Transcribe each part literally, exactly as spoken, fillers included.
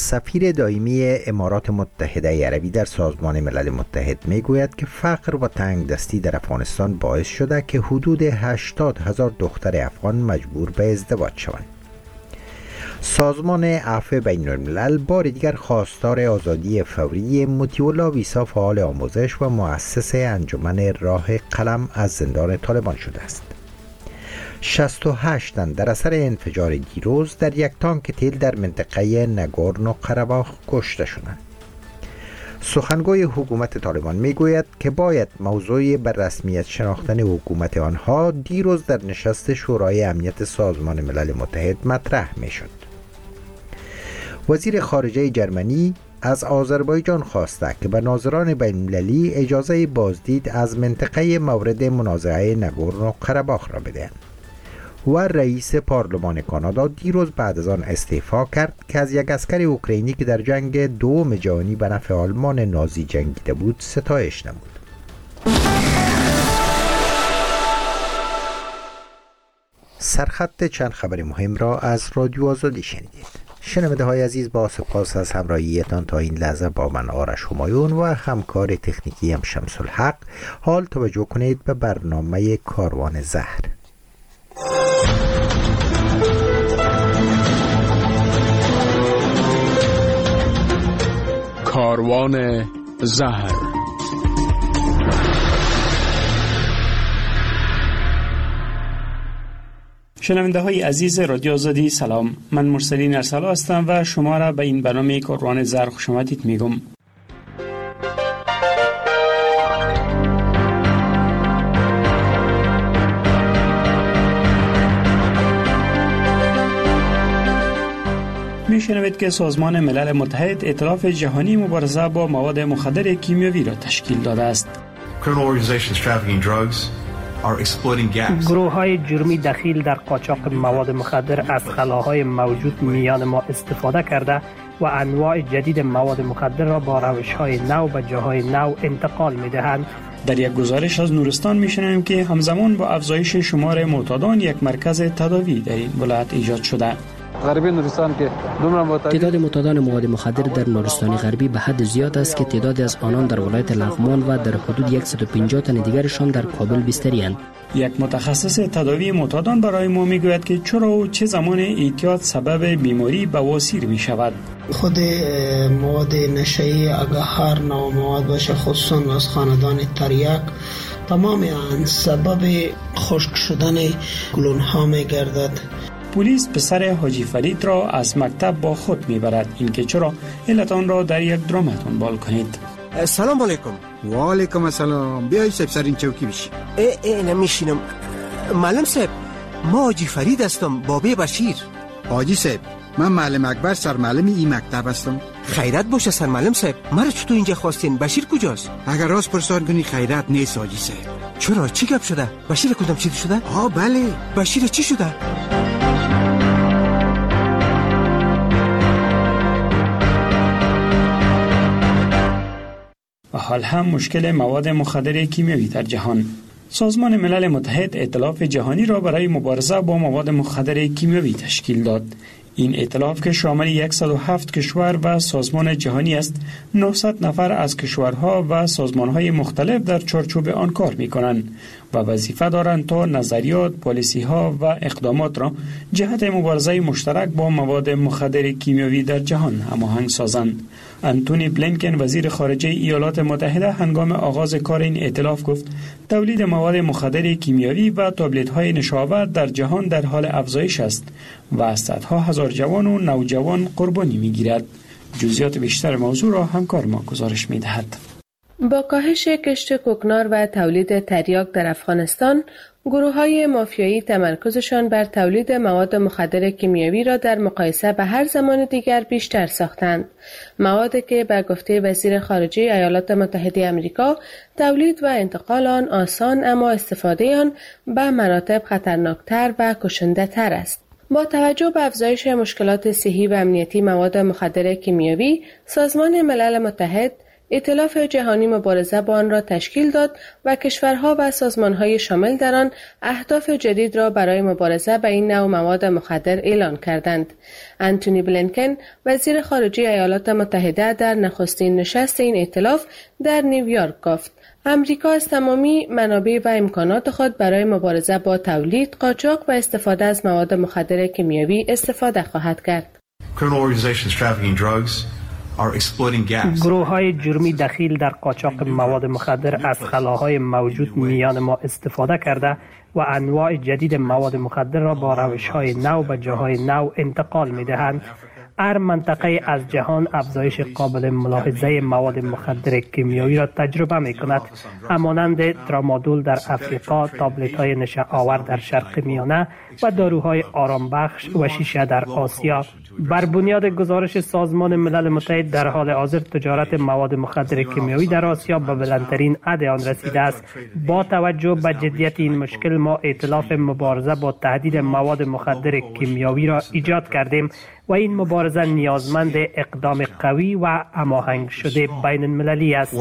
سفیر دائمی امارات متحده عربی در سازمان ملل متحد میگوید که فقر و تنگ دستی در افغانستان باعث شده که حدود هشتاد هزار دختر افغان مجبور به ازدواج شوند. سازمان عفو بین الملل بار دیگر خواستار آزادی فوری مطیع ویسا فعال آموزش و مؤسس انجمن راه قلم از زندان طالبان شده است. شصت و هشت تن در اثر انفجار دیروز در یک تانک تیل در منطقه نگورنو قره‌باخ کشته شدند. سخنگوی حکومت طالبان میگوید که باید موضوع بر رسمیت شناختن حکومت آنها دیروز در نشست شورای امنیت سازمان ملل متحد مطرح میشد. وزیر خارجه جرمنی از آذربایجان خواسته که به ناظران بین‌المللی اجازه بازدید از منطقه مورد منازعه نگورنو قره‌باخ را بدهند. و رئیس پارلمان کانادا دیروز بعد از آن استعفا کرد که از یک عسکر اوکراینی که در جنگ دوم جهانی به نفع آلمان نازی جنگیده بود ستایش نمود. سرخط چند خبر مهم را از رادیو آزادی شنیدید. شنونده های عزیز، با سپاس از همراهیتان تا این لحظه با من آرش همایون و همکار تکنیکی هم شمس الحق. حال توجه کنید به برنامه کاروان زهر. کاروان زهر. شنونده های عزیز رادیو آزادی سلام، من مرسلین ارسلا هستم و شما را به این برنامه کاروان زهر خوش آمدید میگم. میشنوید که سازمان ملل متحد ائتلاف جهانی مبارزه با مواد مخدر کیمیایی را تشکیل داده است. گروه های جرمی دخیل در قاچاق مواد مخدر از خلاهای موجود میان ما استفاده کرده و انواع جدید مواد مخدر را با روش های نو به جاهای نو انتقال می دهند. در یک گزارش از نورستان میشنویم که همزمان با افزایش شمار معتادان یک مرکز تداوی در این ولایت ایجاد شده. غربی نورستان که تعداد معتادان مواد مخدر در نورستان غربی به حد زیاد است که تعدادی از آنان در ولایت لغمان و در حدود صد و پنجاه تن دیگرشان در کابل بستری‌اند. یک متخصص تداوی معتادان برای ما میگوید که چرا و چه زمان اعتیاد سبب بیماری بواسیر می شود. خود مواد نشئی اگر هر نوع مواد باشه، خصوصا از خاندان تریاک، تمام آن سبب خشک شدن گلون ها می گردد. پلیس پسر حاجی فرید را از مکتب با خود میبرد. اینکه چرا علت آن را در یک درام دنبال کنید. سلام علیکم. و علیکم السلام. بیایی صاحب سر این چوکی بشی. ای ای نمیشینم. معلم صاحب، ما حاجی فرید هستم، بابی بشیر. حاجی صاحب، من معلم اکبر سرمعلم این مکتب هستم. خیرت باشه سرمعلم صاحب، مرا چطور اینجا خواستین؟ بشیر کجاست؟ اگر راست پرسان کنی خیرت نیست حاجی صاحب. چرا؟ چی گپ شده؟ بشیر کدام چی شده؟ آه بله. بشیر چی شده؟ و حال هم مشکل مواد مخدر کیمیایی در جهان. سازمان ملل متحد ائتلاف جهانی را برای مبارزه با مواد مخدر کیمیایی تشکیل داد. این ائتلاف که شامل صد و هفت کشور و سازمان جهانی است، نهصد نفر از کشورها و سازمانهای مختلف در چارچوب آن کار می‌کنند و وظیفه دارند تا نظریات، پالیسی‌ها و اقدامات را جهت مبارزه مشترک با مواد مخدر کیمیایی در جهان هماهنگ سازند. انتونی بلینکن وزیر خارجه ایالات متحده هنگام آغاز کار این ائتلاف گفت تولید مواد مخدر کیمیایی و تابلت‌های نشاور در جهان در حال افزایش است و صدها هزار جوان و نوجوان قربانی می‌گیرد. جزئیات بیشتر موضوع را همکار ما گزارش می‌دهد. با کاهش کشت کوکنار و تولید تریاک در افغانستان، گروه‌های مافیایی تمرکزشان بر تولید مواد مخدر کیمیایی را در مقایسه به هر زمان دیگر بیشتر ساختند. موادی که به گفته وزیر خارجه ایالات متحده آمریکا تولید و انتقال آن آسان، اما استفاده آن به مراتب خطرناکتر و کشنده‌تر است. با توجه به افزایش مشکلات صحی و امنیتی مواد مخدر کیمیایی، سازمان ملل متحد ائتلاف جهانی مبارزه با آن را تشکیل داد و کشورها و سازمانهای شامل در آن اهداف جدید را برای مبارزه با این نوع مواد مخدر اعلان کردند. انتونی بلینکن وزیر خارجه ایالات متحده در نخستین نشست این ائتلاف در نیویورک گفت امریکا از تمامی منابع و امکانات خود برای مبارزه با تولید، قاچاق و استفاده از مواد مخدر کیمیایی استفاده خواهد کرد. گروه های جرمی دخیل در قاچاق مواد مخدر از خلاهای موجود میان ما استفاده کرده و انواع جدید مواد مخدر را با روش های نو به جاهای نو انتقال می دهند. هر منطقه از جهان افزایش قابل ملاحظه مواد مخدر کیمیایی را تجربه می کند، همانند ترامادول در افریقا، تابلت های نشه آور در شرق میانه و داروهای آرام بخش و شیشه در آسیا. بر بنیاد گزارش سازمان ملل متحد در حال حاضر تجارت مواد مخدر کیمیایی در آسیا به بلندترین حد آن رسیده است. با توجه به جدیت این مشکل ما ائتلاف مبارزه با تهدید مواد مخدر کیمیایی را ایجاد کردیم و این مبارزه نیازمند اقدام قوی و هماهنگ شده بین المللی است.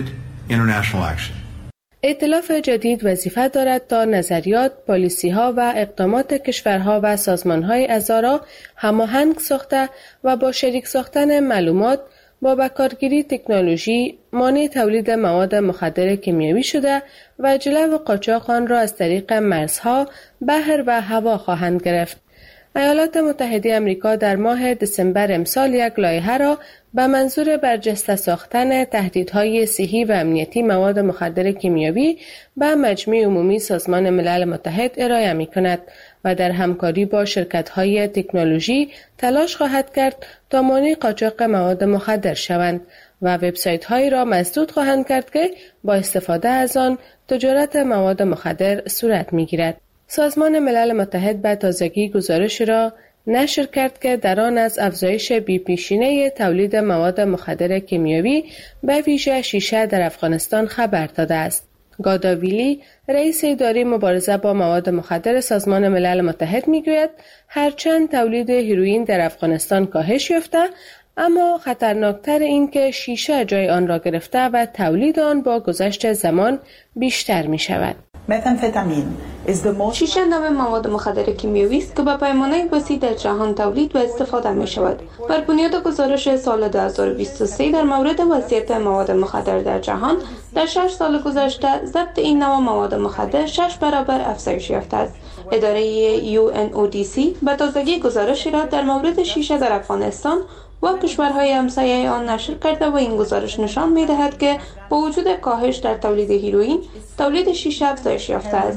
ائتلاف جدید وظیفه دارد تا نظریات، پالیسی‌ها و اقدامات کشورها و سازمان‌های اعضا را هماهنگ ساخته و با شریک ساختن معلومات، با بکارگیری تکنولوژی، مانع تولید مواد مخدر کیمیایی شده و جلو قاچاق آن را از طریق مرزها، بحر و هوا خواهند گرفت. ایالات متحده آمریکا در ماه دسامبر امسال یک لایحه را به منظور برجسته ساختن تهدیدهای صحی و امنیتی مواد مخدر کیمیایی به مجمع عمومی سازمان ملل متحد ارائه می کند و در همکاری با شرکت‌های تکنولوژی تلاش خواهد کرد تا مانع قاچاق مواد مخدر شوند و وبسایت‌هایی را مسدود خواهند کرد که با استفاده از آن تجارت مواد مخدر صورت می‌گیرد. سازمان ملل متحد به تازگی گزارش را نشر کرد که در آن از افزایش بی‌پیشینه تولید مواد مخدر کیمیایی به ویژه شیشه در افغانستان خبر داده است. گاداویلی، رئیس اداره مبارزه با مواد مخدر سازمان ملل متحد میگوید هرچند تولید هیروئین در افغانستان کاهش یافته، اما خطرناکتر این که شیشه جای آن را گرفته و تولید آن با گذشت زمان بیشتر می شود. شیشه نوع مواد مخدر کیمیایی است که به پیمانه وسیع در جهان تولید و استفاده می شود. بر بنیاد گزارش سال دو هزار و بیست و سه در مورد وضعیت مواد مخدر در جهان، در شش سال گذشته ضبط این نوع مواد مخدر شش برابر افزایش یافته است. اداره یو ان او دی سی به تازگی گزارشی را در مورد شیشه در افغانستان و کشورهای همسایه آن نشر کرده و این گزارش نشان می‌دهد که با وجود کاهش در تولید هیروئین، تولید شیشه افزایش یافته است.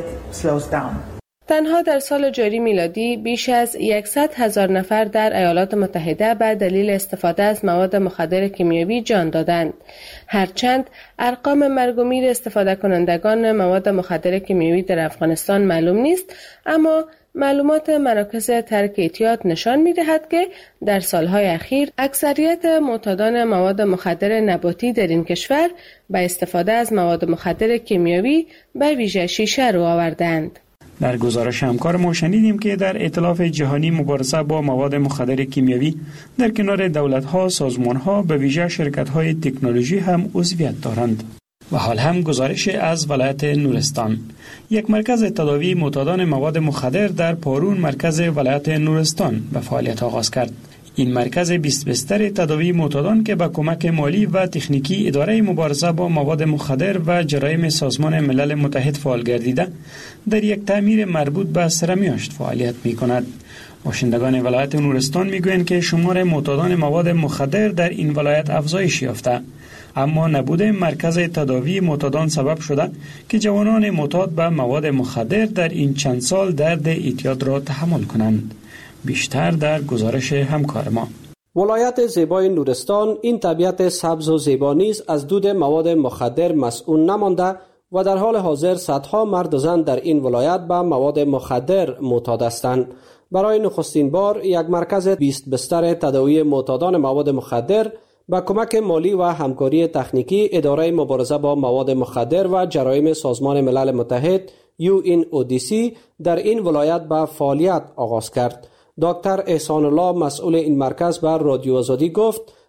تنها در سال جاری میلادی بیش از صد هزار نفر در ایالات متحده به دلیل استفاده از مواد مخدر کیمیایی جان دادند. هرچند ارقام مرگ و میر استفاده کنندگان مواد مخدر کیمیایی در افغانستان معلوم نیست، اما معلومات مراکز ترک اعتیاد نشان می‌دهد که در سالهای اخیر اکثریت معتادان مواد مخدر نباتی در این کشور به استفاده از مواد مخدر کیمیایی به ویژه شیشه رو آوردند. در گزارش همکار ما شنیدیم که در ائتلاف جهانی مبارزه با مواد مخدر کیمیایی در کنار دولت‌ها، سازمان‌ها به ویژه شرکت‌های تکنولوژی هم عضویت دارند. و حال هم گزارش از ولایت نورستان. یک مرکز تداوی معتادان مواد مخدر در پارون مرکز ولایت نورستان به فعالیت آغاز کرد. این مرکز بیست بستر تداوی معتادان که با کمک مالی و تکنیکی اداره مبارزه با مواد مخدر و جرایم سازمان ملل متحد فعال گردیده، در یک تعمیر مربوط به سرمیاشت فعالیت می کند. باشندگان ولایت نورستان می گویند که شمار معتادان مواد مخدر در این ولایت افزایش یافته، اما نبود مرکز تداوی معتادان سبب شده که جوانان معتاد به مواد مخدر در این چند سال درد اعتیاد را تحمل کنند. بیشتر در گزارش همکار ما. ولایت زیبای نورستان این طبیعت سبز و زیبا نیز از دود مواد مخدر مسئول نمانده و در حال حاضر صدها مرد و زن در این ولایت به مواد مخدر معتاد هستند. برای نخستین بار یک مرکز بیست بستر تداوی معتادان مواد مخدر با کمک مالی و همکاری تکنیکی اداره مبارزه با مواد مخدر و جرایم سازمان ملل متحد یو ان او دی سی در این ولایت به فعالیت آغاز کرد. دکتر احسان الله مسئول این مرکز بر رادیو آزادی گفت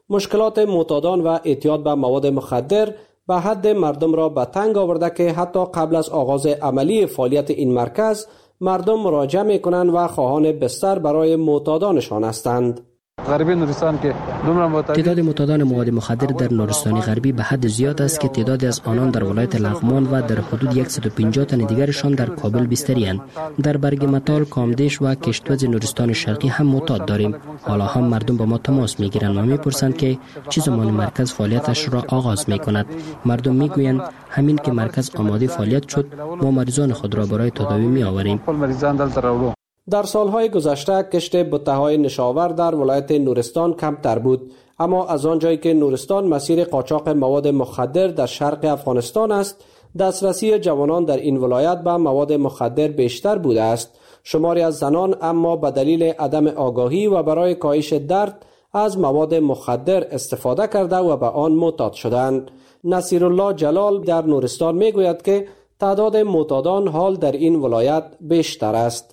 مشکلات معتادان و اعتیاد به مواد مخدر به حد مردم را به تنگ آورده که حتی قبل از آغاز عملی فعالیت این مرکز مردم مراجعه می‌کنند و خواهان بستر برای معتادانشان هستند. غربی نورستان که تعداد معتادان مواد مخدر در نورستان غربی به حد زیاد است که تعدادی از آنان در ولایت لغمان و در حدود صد و پنجاه تن دیگرشان در کابل بستری‌اند. در برگ متال، کامدیش و کشتوز نورستان شرقی هم معتاد داریم. حالا هم مردم با ما تماس میگیرند و میپرسند که چه زمان مرکز فعالیتش را آغاز میکند. مردم میگویند همین که مرکز آماده فعالیت شد ما مریضان خود را برای تداوی میآوریم. در سالهای گذشته کشت بته‌های نشاور در ولایت نورستان کمتر بود، اما از آنجایی که نورستان مسیر قاچاق مواد مخدر در شرق افغانستان است، دسترسی جوانان در این ولایت به مواد مخدر بیشتر بوده است. شماری از زنان اما به دلیل عدم آگاهی و برای کاهش درد از مواد مخدر استفاده کرده و به آن معتاد شدند. نصیرالله جلال در نورستان میگوید که تعداد معتادان حال در این ولایت بیشتر است.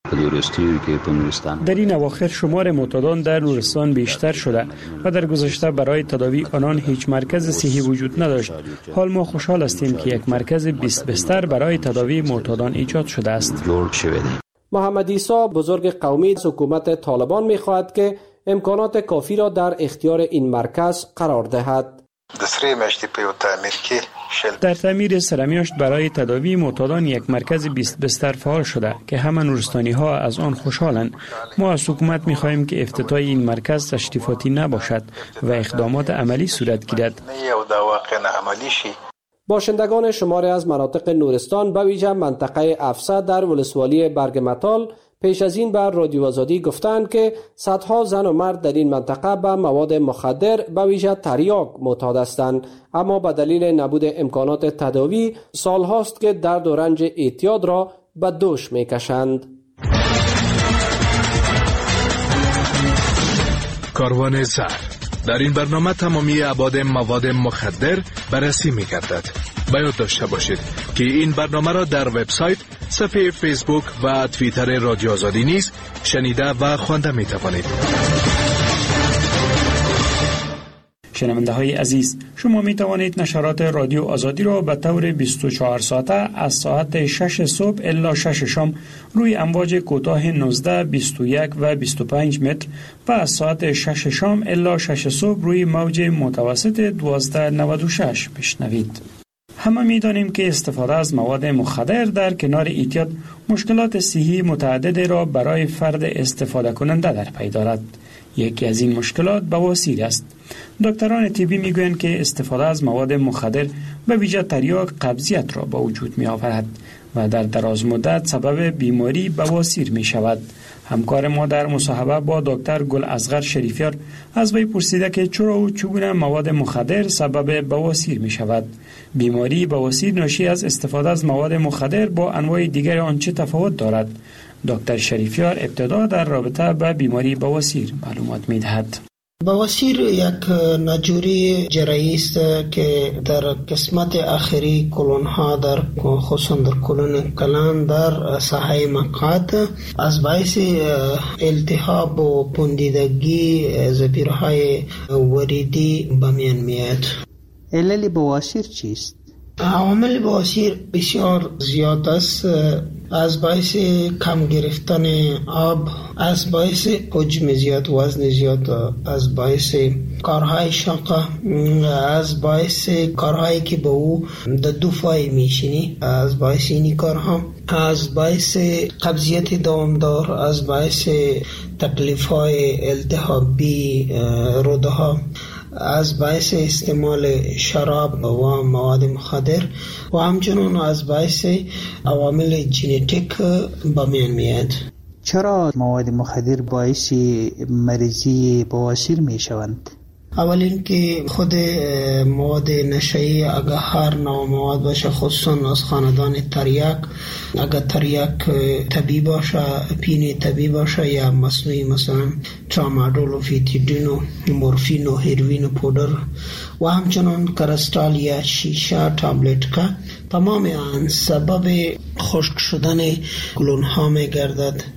در این اواخر شمار معتادان در نورستان بیشتر شده و در گذشته برای تداوی آنان هیچ مرکز صحی وجود نداشت. حال ما خوشحال هستیم که یک مرکز بیست بستر برای تداوی معتادان ایجاد شده است. محمد عیسی بزرگ قومی حکومت طالبان می‌خواهد که امکانات کافی را در اختیار این مرکز قرار دهد. در تعمیر سرمیاشت برای تداوی معتادان یک مرکز بیست بستر فعال شده که همه نورستانی ها از آن خوشحالند. ما از حکومت می خواهیم که افتتاح این مرکز تشریفاتی نباشد و اقدامات عملی صورت گیرد. باشندگان شماری از مناطق نورستان به ویژه منطقه افسا در ولسوالی برگ متال پیش از این بر رادیو آزادی گفتند که صدها زن و مرد در این منطقه به مواد مخدر به ویژه تریاک معتاد هستند، اما به دلیل نبود امکانات تداوی سالهاست که درد و رنج اعتیاد را به دوش میکشند. کاروان زهر در این برنامه تمامی ابعاد مواد مخدر بررسی می‌گردد. باید داشته باشید که این برنامه را در وبسایت، صفحه فیسبوک و توییتر رادیو آزادی نیز شنیده و خوانده می‌توانید. شنونده های عزیز، شما می توانید نشرات رادیو آزادی را به طور بیست و چهار ساعته از ساعت شش صبح الی شش شام روی امواج کوتاه نوزده، بیست و یک و بیست و پنج متر و از ساعت شش شام الی شش صبح روی موج متوسط دوازده نود و شش بشنوید. همه می دانیم که استفاده از مواد مخدر در کنار اعتیاد مشکلات صحی متعددی را برای فرد استفاده کننده در پی دارد. یکی از این مشکلات بواسیر است. دکتران طبی میگویند که استفاده از مواد مخدر به ویژه تریاک قبضیت را به وجود می آورد و در دراز مدت سبب بیماری بواسیر می شود. همکار ما در مصاحبه با دکتر گل اصغر شریفیار از وی پرسیده که چرا و چگونه مواد مخدر سبب بواسیر می شود. بیماری بواسیر ناشی از استفاده از مواد مخدر با انواع دیگر آن چه تفاوت دارد؟ دکتر شریفیار ابتدا در رابطه با بیماری بواسیر معلومات می دهد. بواسیر یک ناجوری جراحی است که در قسمت آخری کلون ها در خصوصا در کلون کلان در ساحه مقعد از باعث التهاب و پوندیدگی زپیرهای وریدی به میان میاد. علل بواسیر چیست؟ عوامل بواسیر بسیار زیاد است، از باعث کم گرفتن آب، از باعث حجم زیاد، وزن زیاد، از باعث کارهای شاقه، از باعث کارهایی که به او در دو فای میشینی، از باعث اینی کارها، از باعث قبضیت دوامدار، از باعث تکلیف‌های التهابی روده ها، از باعث استعمال شراب و مواد مخدر و همچنین از باعث عوامل ژنتیک به میان میاد. چرا مواد مخدر باعث مریضی بواسیر می شوند؟ اول اینکه خود مواد نشئی اگر هر نوع مواد باشه، خصوصا از خاندان تریاک، اگر تریاک طبیعی باشه، پین طبیعی باشه یا مصنوعی، مثلا ترامادول و فیتیدین و مورفین و هیروین و پودر و همچنان کرستال یا شیشه تابلت که تمام آن سبب خشک شدن گلون ها می گردد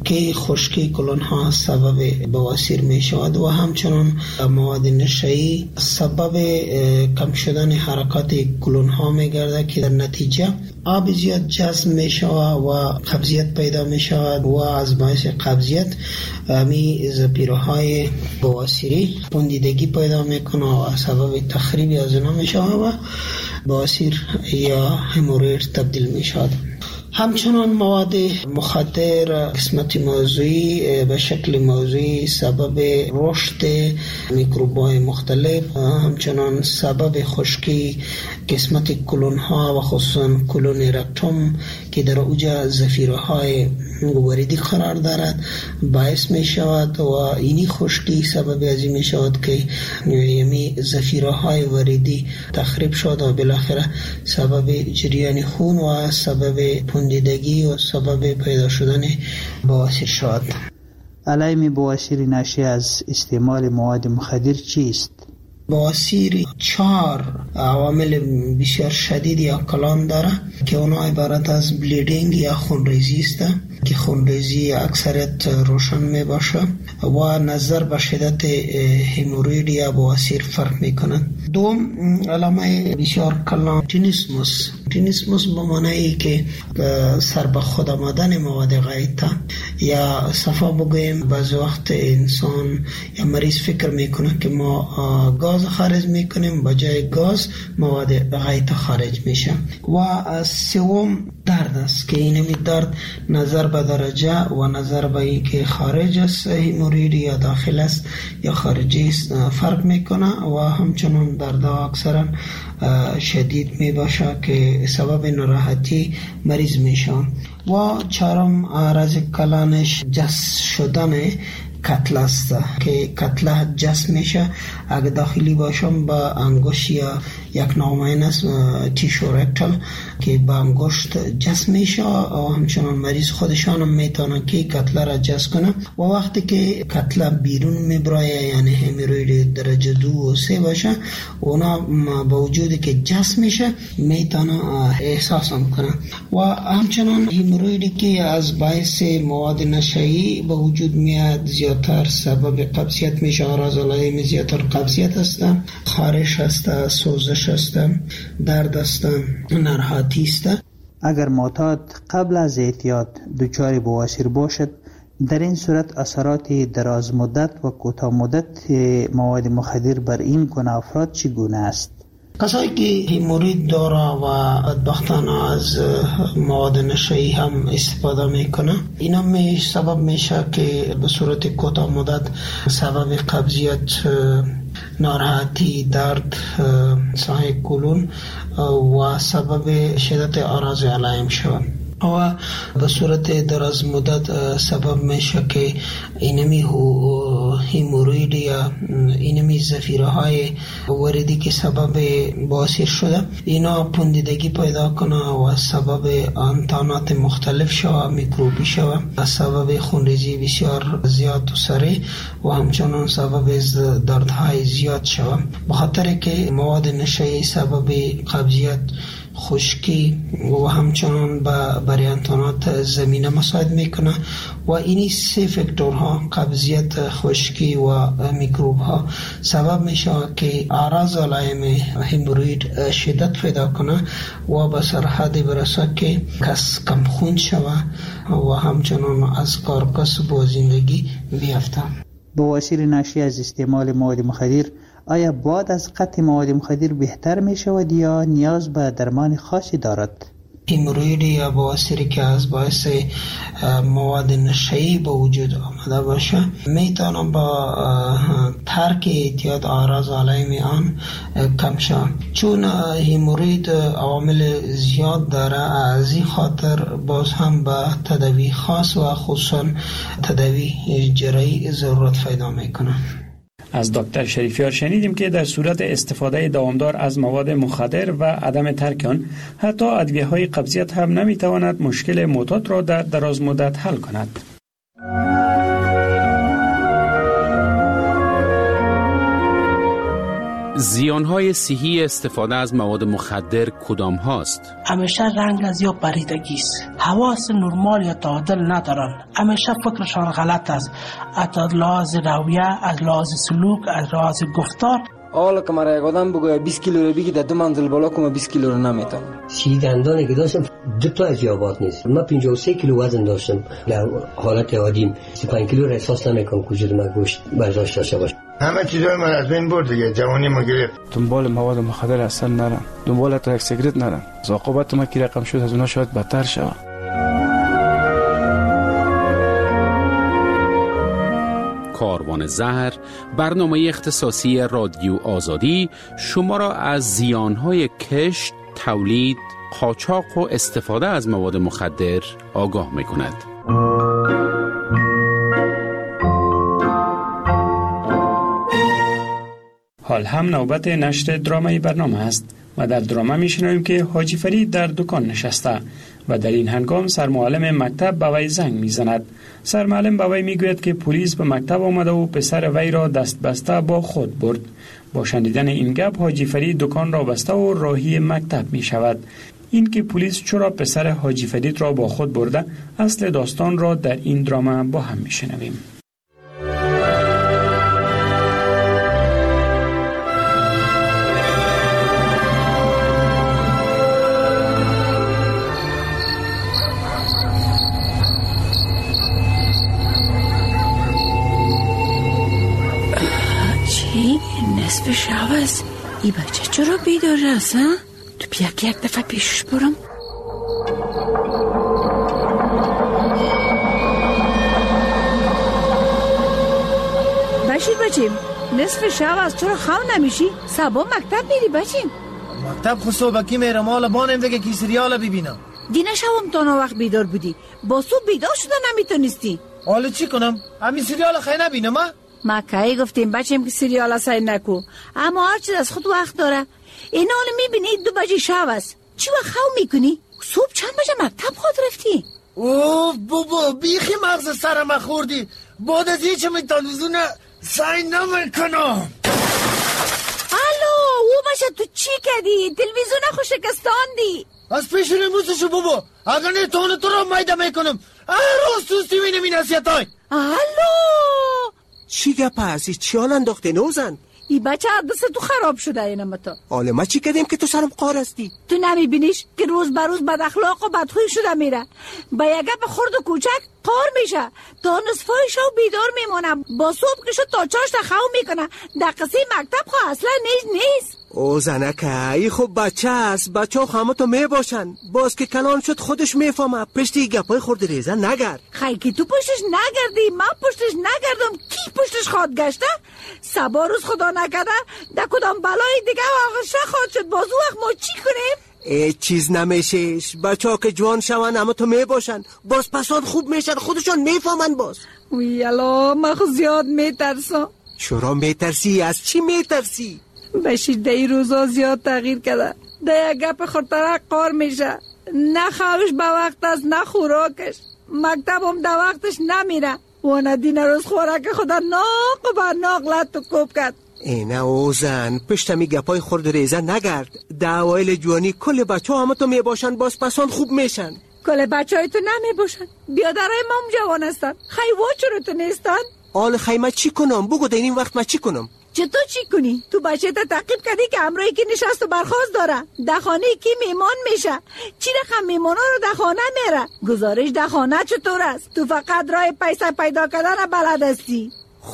که خشکی کلون ها سبب بواسیر می شود و همچنان مواد نشه‌ای سبب کم شدن حرکات کلون ها می گرده که در نتیجه آب زیاد جذب می شود و قبضیت پیدا می شود و از باعث قبضیت می زپیره های بواسیری پوندیدگی پیدا می کنه و سبب تخریب از اونا می شود و بواسیر یا هموروید تبدیل می شود. همچنان مواد مخدر قسمت موضوعی به شکل موضوعی سبب رشد میکروب‌های مختلف، همچنان سبب خشکی قسمت کلون ها و خصوصا کلون رکتوم که در اوج زفیره های وریدی قرار دارد باعث می شود و اینی خشکی سبب ازی می شود که یمی زفیره های وریدی تخریب شد و بالاخره سبب جریان خون و سبب پوندیدگی و سبب پیدا شدن بواسیر شد. علائم بواسیر ناشی از استعمال مواد مخدر چیست؟ بواسیر چهار عوامل بسیار شدید یا کلان داره که اونا عبارت از بلیڈنگ یا خونریزی است که خونریزی اکثریت روشن می باشه و نظر به شدت هموروید یا بواسیر فرق می کنند. دوم علامه بسیار کلان تینیسموس. تینیسموس به معنی که سر به خود آمدن مواد غایطه یا صفا بگویم بعض وقت انسان یا مریض فکر میکنه که ما گاز خارج میکنیم بجای گاز مواد غایطه خارج میشه. و سوم درد است که اینمی درد نظر به درجه و نظر به این که خارج است هموروید یا داخل است یا خارجی است فرق میکنه و همچنان درد اکثرا شدید می باشه که سبب ناراحتی مریض میشه. و چهارم عرض کلانش جس شدن کتله است که کتله جس میشه اگه داخلی باشم با انگشت یا یک نامین است تیشو رکتل که با انگشت جس میشه و همچنان مریض خودشان هم میتونه که کتله را جس کنه و وقتی که کتله بیرون میبرایه یعنی هموروید درجه دو و سه باشه اونا با وجودی که جس میشه میتونه احساس هم کنه. و همچنان همورویدی که از باعث مواد نشه‌ای به وجود میاد زیادتر سبب قبضیت میشه. آراز علائم زیادتر قبضیت هستن، خارش هستن، سوزش هستن، درد هستن، ناراحتی هستن. اگر معتاد قبل از اعتیاد دچار بواسیر باشد در این صورت اثرات دراز مدت و کوتاه مدت مواد مخدر بر این گونه افراد چگونه است؟ کسایی که هموروید داره و بدبختانه از مواد نشه‌ای هم استفاده میکنه اینا می سبب میشه که به صورت کوتاه مدت سبب قبضیت، ناراحتی، درد، سایه کلون و سبب شدت آراز علائم شود و به صورت دراز مدت سبب میشه که اینمی هموروید یا اینمی زفیره های وریدی که سبب بواسیر شده اینا پوندیدگی پیدا کنه و سبب انتانات مختلف شوه، میکروبی شوه، سبب خونریزی بسیار زیاد و سریع و همچنان سبب دردهای زیاد شوه. بخاطر که مواد نشه‌ای سبب قبضیت، خشکی و همچنان با بریانتانات زمینه مساعد میکنه و اینی سه فاکتورها قبضیت، خشکی و میکروب ها سبب میشه که اعراض علائم هموروید شدت پیدا کنه و به سرحد برسه که کس کم خون شوه و همچنان از کار کسب و زندگی بیفته. بواسیر ناشی از استعمال مواد مخدر آیا بعد از قطع مواد مخدر بهتر می شود یا نیاز به درمان خاصی دارد؟ هموروید یا بواسیری که از باعث مواد نشه‌ای به وجود آمده باشه میتونه با ترک اعتیاد اعراض علائم آن کم شود. چون هموروید عوامل زیاد داره از این خاطر باز هم به تداوی خاص و خصوصا تداوی جراحی ضرورت پیدا میکنه. از دکتر شریفیار شنیدیم که در صورت استفاده دوامدار از مواد مخدر و عدم ترک آن حتی ادویه‌های قبضیت هم نمیتواند مشکل معتاد را در دراز مدت حل کند. زیانهای صحی استفاده از مواد مخدر کدام هاست؟ همیشه رنگ از یا پریدگی است. حواس نرمال یا تعادل ندارن. همیشه فکرشان غلط است. از لحاظ رویه، از لحاظ سلوک، از لحاظ گفتار. حالا که مرا یک آدم بگوید بیست کیلو رو بگی در دو منزل بالا کنم بیست کیلو رو نمیتونم. سی دندانی که داشتم دو تا از یابات نیست. من پنجاه و سه کیلو وزن داشتم. در حالت عادیم سی و پنج کیلو را احساس نمیکنم که وجود من گوشت برداشت داشته باشه. همه چیزای من از بین برد دیگه. جوانی ما گرفت. دنبال مواد مخدر اصلا نرم. دنبال تا یک سیگرت نرم. عاقبت ما کی رقم شد از اونها شاید بدتر شود. کاروان زهر، برنامه اختصاصی رادیو آزادی، شما را از زیانهای کشت، تولید، قاچاق و استفاده از مواد مخدر آگاه می کند. حال هم نوبت نشر درامای برنامه است و در درامه میشنویم که حاجی فرید در دکان نشسته و در این هنگام سرمعلم مکتب به وی زنگ میزند. سرمعلم به وی میگوید که پلیس به مکتب آمده و پسر وی را دست بسته با خود برد. با شنیدن این گپ حاجی فرید دکان را بسته و راهی مکتب می شود. این که پلیس چرا پسر حاجی فرید را با خود برده، اصل داستان را در این درامه با هم میشنویم. نصف شب است. ای بچه چرا بیدار است؟ تو بیا که یک دفعه پیشش برم. بشیر بچیم، نصف شب است، چرا خواب نمیشی؟ صبح مکتب میری بچیم. مکتب خود صبحکی میرم، حالا بانم دیگه کی سریال ببینم. دینا شبم تا نا وقت بیدار بودی، با صبح بیدار شده نمیتونستی. حالا چی کنم؟ همین سریال خیلی نبینم ها؟ ما کی گفتیم بچیم که سریال سعی نکو، اما هر چیز از خود وقت داره. این حال میبینی دو بجه شب است، چی وقت خواب میکنی؟ صبح چند بجه مکتب خود رفتی؟ اوه بابا بیخی مغز سرم خوردی. بعد از هیچ می تلویزیون سعی نمیکنم. الو او بچه تو چی کردی؟ تلویزیون خو شکستاندی. از پیش رموزشو بابا، اگر نه تانو تو را میده میکنم. هر روز توستی مینم این حسیت های. الو چی گپ هستی؟ چی حال انداخته نوزن؟ ای بچه دست تو خراب شده اینم تا. حالا ما چی کردیم که تو سرم قار هستی؟ تو نمیبینیش که روز بر روز بد اخلاق و بدخوی شده میره، با یک گپ خرد و کوچک قار میشه، تا نصفای شب بیدار میمونم، با صبح که شد تا چاشت خواب میکنه. دقیقه مکتب خو اصلا نیست نیست. او زنکه ای خب بچه است، بچه ها همه تو میباشن، باز که کلان شد خودش میفهمه. پشتی گپای خورد ریزه نگرد. خیلی که تو پشتش نگردی، من پشتش نگردم، کی پشتش خواد گشته؟ سبا روز خدا نکده در کدام بلای دیگه واقعش خواد شد، باز وقت ما چی کنیم؟ ای چیز نمیشش، بچه ها که جوان شون همه تو میباشن، باز پساد خوب میشن، خودشان میفهمن. باز وی الا من خود زیاد میترسم. چرا میترسی؟ از چی میترسی؟ بشیر دی روزا زیاد تغییر کرده، دی گپ خورتره قار میشه، نه خوابش به وقت است نه خوراکش، مکتب هم در وقتش نمیره و ندین روز خوراک خدا ناق و بر ناق لط و کوب کرد. اینه اوزن پشتمی گپای خورد ریزه نگرد. دعوایل جوانی کل بچه ها همه تو میباشن، باز پسان خوب میشن. کل بچه های تو نمیباشن، بیادرهای ما هم جوان هستن، خیلی چرا تو نیستن؟ آل خیمه چی کنم؟ بگو در این وقت ما چی کنم؟ چطور چی کنی؟ تو بچه تا تعقیب کردی که امروی که نشست و برخواست داره، در خانه کی میمان میشه، چی رقم میمانا رو در خانه میره، گزارش در خانه چطور است؟ تو فقط راه پیسه پیدا کردن بلد هستی.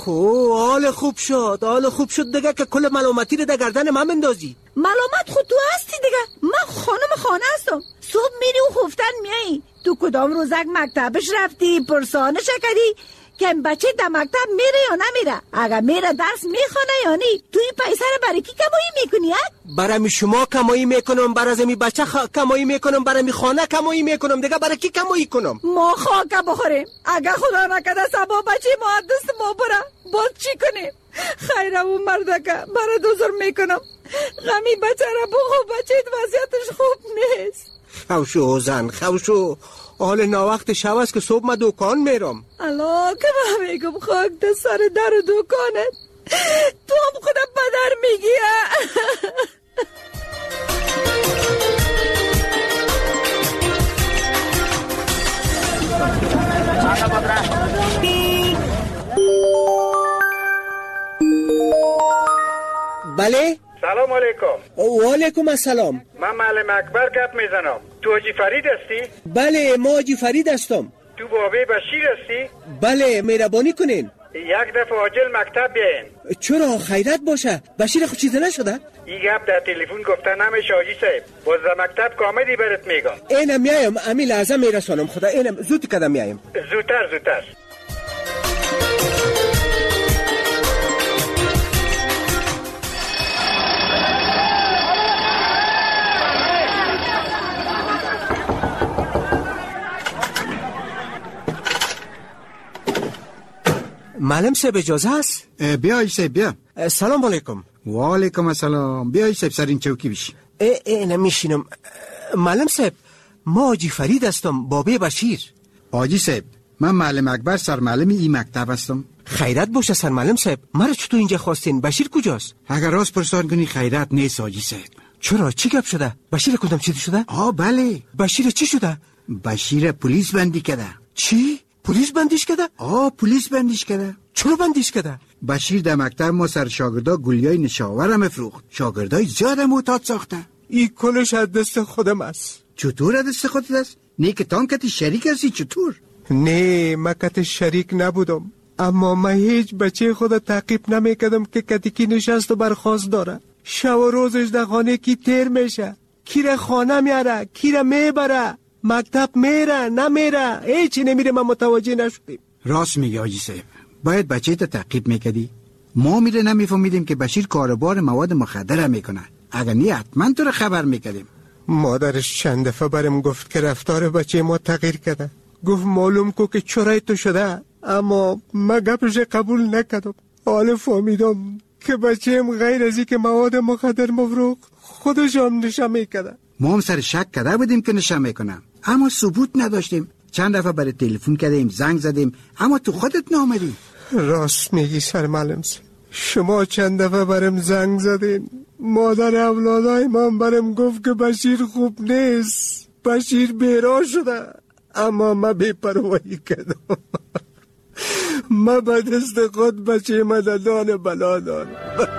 خو حال خوب شد، حال خوب شد دیگه که کل ملامتی رو در گردن من بندازی. ملامت خود تو هستی دیگه، من خانم خانه هستم. صبح میری و خفتن میایی، تو کدام روزک مکتبش رفتی، پرسانه شکری که بچه در مکتب میره یا نمیره، اگر میره درس میخونه یا نی، توی پیسه رو برای کی کمایی میکنی؟ برای شما کمایی میکنم، برای می بچه خ... کمایی میکنم، برای می خانه کمایی میکنم دیگه، برای کی کمایی کنم؟ ما خاک بخوریم، اگر خدا نکده سبا بچه ما دست ما بره، باز چی کنیم؟ خیره و مردکه برای دوزر میکنم، غمی بچه را بخو، بچه وضعیتش خوب نیست. خوشو زن خوشو، حال ناوقت شب است که صبح ما دکان میرم. الا که من میگم خاک ده سر در دکانت، تو هم خودم پدر میگی. بله؟ سلام علیکم. و علیکم السلام. من معلم اکبر گپ میزنم. تو حاجی فرید هستی؟ بله ما حاجی فرید هستم. تو بابی بشیر هستی؟ بله مهربانی کنین. یک دفعه عاجل مکتب بیاین. چرا خیرت باشه؟ بشیر خود چیزی نشده؟ این گپ در تلفن گفته نمیشه حاجی صاحب. باز در مکتب کاملی برات میگم. اینم میایم امی لحظه میرسانم خدا. اینم زود کدام میایم. زودتر زودتر. معلم صاحب اجازه است؟ بیا ایسه بیا. سلام علیکم. و علیکم السلام. بیا ایسه سر این چوکی بشی. ای ای نمیشینم. معلم صاحب ما حاجی فرید هستم بابی بشیر. حاجی صاحب من معلم اکبر سرمعلم این مکتب هستم. خیرت باشه سرمعلم صاحب. مرا چطور اینجا خواستین؟ بشیر کجاست؟ اگر راست پرسان کنی خیرت نیست حاجی صاحب. چرا چی گپ شده؟ بشیر کدام چی شده؟ آه بله. بشیر چی شده؟ بشیر پلیس بندی کرده. چی؟ پلیس بندیش کرده؟ آه پلیس بندیش کرده. چرا بندیش کرده؟ بشیر در مکتب ما سر شاگردا گلیای نشاور هم افروخت. شاگردای زیاد معتاد ساخته. این کلش از دست خودم است. چطور از دست خودت است؟ نه که تام کتی شریک هستی چطور؟ نه من کتی شریک نبودم، اما من هیچ بچه خود تعقیب نمیکردم که کتی کی نشست و برخواست داره. شب و روزش در خانه کی تیر میشه، کی را خانه میاره، کی را میبره، مکتب میره نمیره، هیچی نمیره. من متوجه نشدیم. راست میگی حاجی صاحب. باید بچه تا تعقیب میکردی. ما میره نمیفهمیدیم که بشیر کاربار مواد مخدر میکنه. اگر نی حتما تو رو خبر میکردیم. مادرش چند دفعه برم گفت که رفتار بچه ما تغییر کرده. گفت معلوم کو که چرای تو شده، اما من گپش قبول نکردم. حالا فهمیدم که بچه‌م غیر از اینکه مواد مخدر مفروخ خودش هم نشه میکرده. ما هم سر شک کرده بودیم که نشه میکنه، اما ثبوت نداشتیم. چند دفعه برای تلفن کردیم، زنگ زدیم، اما تو خودت نامدی. راست میگی سرمعلم. شما چند دفعه برم زنگ زدین. مادر اولادای من برم گفت که بشیر خوب نیست، بشیر بیرا شده، اما من بی‌پروايی کردم. من به دست خود بچه مددان بلا دارم.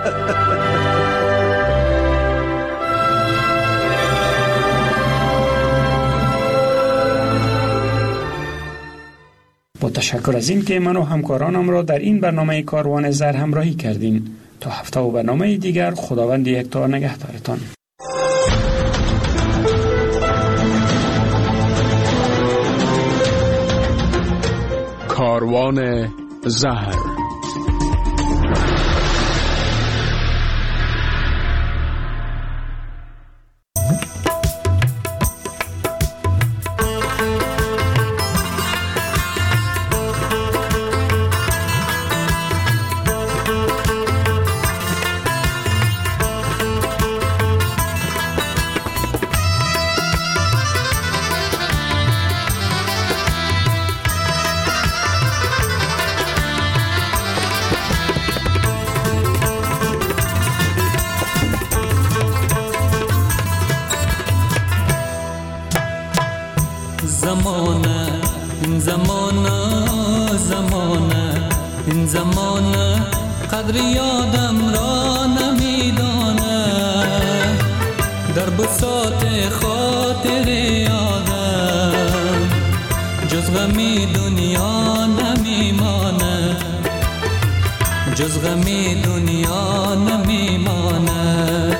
با تشکر از این که من و همکارانم را در این برنامه کاروان زر همراهی کردین. تا هفته و برنامه دیگر خداوند یکتا نگهدارتان. کاروان زهر. زمانه این زمانه زمانه این زمانه قدر یادم را نمیدانه، در بساط خاطر یادم جز غمی دنیا نمیمانه، جز غمی دنیا نمیمانه.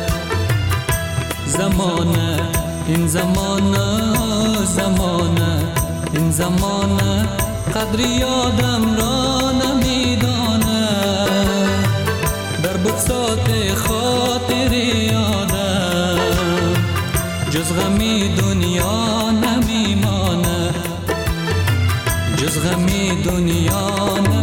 زمانه این زمانه زمانه این زمانه قدر یادم را نمیدانه، در بساط خاطر یادم جز غمی دنیا نمیمانه، جز غمی دنیا نمیمانه.